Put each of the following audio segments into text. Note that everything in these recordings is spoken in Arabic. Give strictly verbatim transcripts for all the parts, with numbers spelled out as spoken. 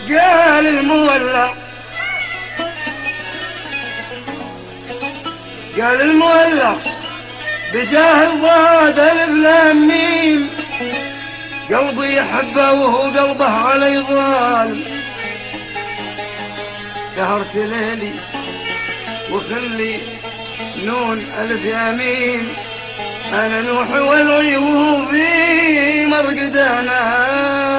قال المولع قال المولع بجاه الضاد الف لام ميم قلبي يحبه وهو قلبه علي ضال. سهرت ليلي وخلي نون الف يمين انا نوح والعيوب في مرقدانا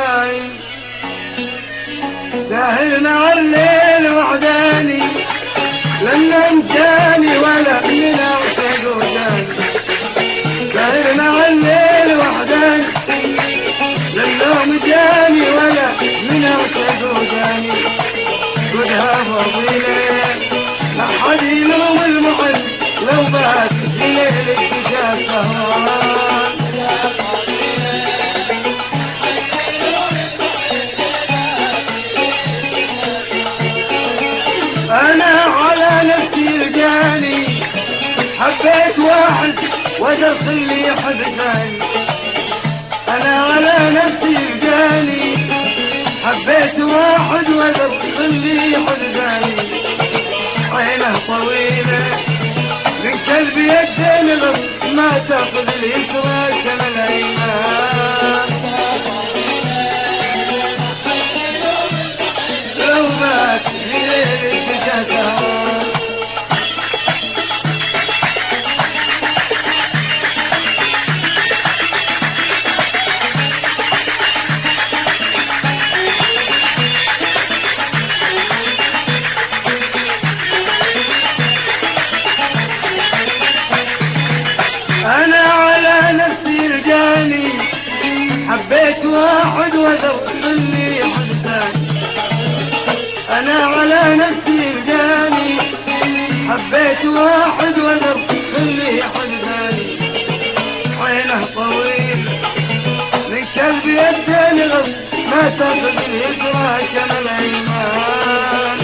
ساهر مع الليل وحداني لن انجاني ولا من اعشق وداني ساهر مع الليل وحداني لن لوم جاني ولا من اعشق وداني خدها فضيلة لا حد يلوم المحب لو بات الليل اكتشاف سهران. انا على نفسي رجاني حبيت واحد ودخل لي حد ثاني. انا على نفسي رجاني حبيت واحد ودخل لي حد ثاني. عينه طويله من كلب يدين غص ما تاخذ اليسرى كما الايمان. لو مات ليل الدجاجة أنا على نفسي رجاني حبيت واحد وذرني حد ثاني. أنا على نفسي رجاني حبيت واحد وذرني حد ثاني. عينه طويل من كلب يدين غص ما تاخذ اليسرى كما الايمان.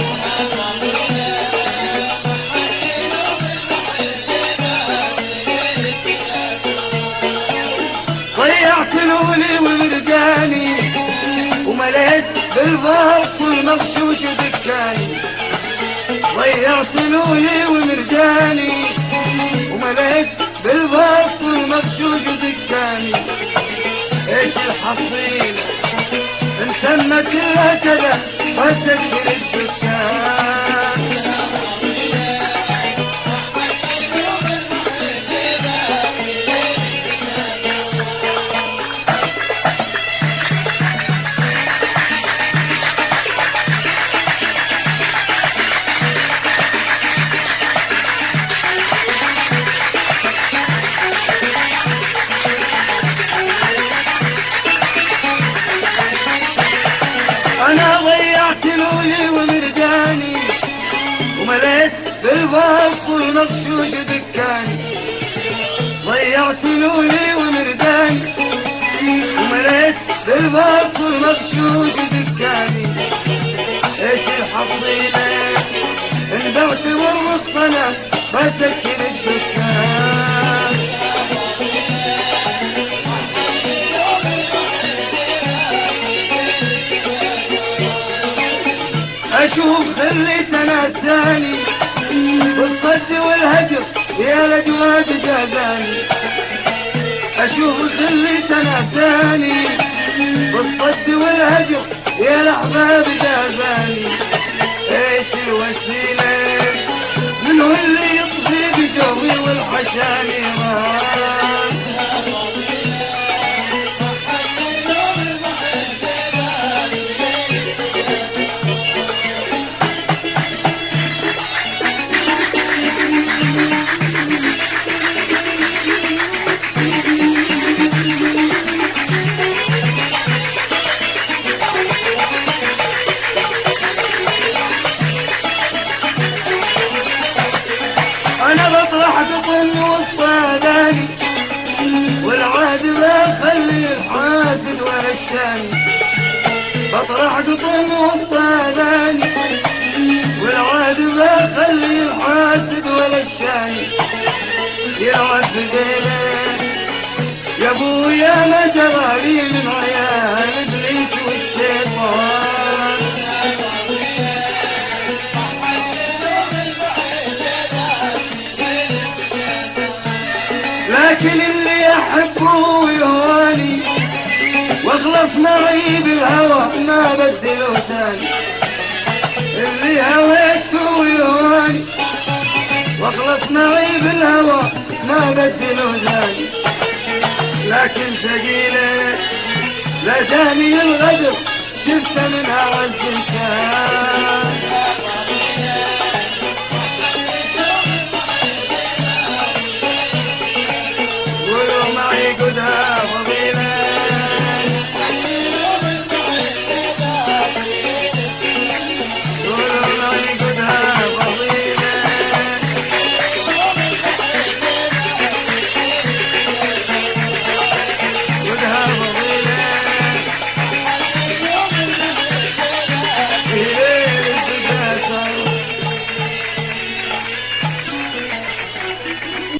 ضيعت لولي ومرجاني ومليت بالبرص والمغشوش دكاني. ضيعت لولي ومرجاني ومليت بالبرص والمغشوش دكاني. ايش الحصيلة انتمت لها كذا وسكر الدكان. أنا ضيعت لولي ومرجاني ومليت بالبرص والمغشوش دكاني. ضيعت لولي ومرجاني ومليت بالبرص والمغشوش دكاني. ايش الحصيلة انبعت والرصنا بسكر الدكان. اشوف خلي تناساني بالصد والهجر يا الاجواد جازاني. اشوف خلي تناساني بالصد والهجر يا الاحباب جازاني. ايش الوسيله منو اللي يطفي بجوي والحشاني ران. انا بطرح قطن وسط اذاني والعهد بخلي الحاسد والشاني. بطرح قطن وسط اذاني والعهد بخلي الحاسد والشاني. يا عبد يا ابويا ما جرالي من عيال ابليس والشيطان. واخلص معي بالهوى ما بدله ثاني، اللي هويته ويهواني واخلص معي بالهوى ما بدله ثاني، لكن ثقيلة لا ثاني الغدر شفت منها عز الكان.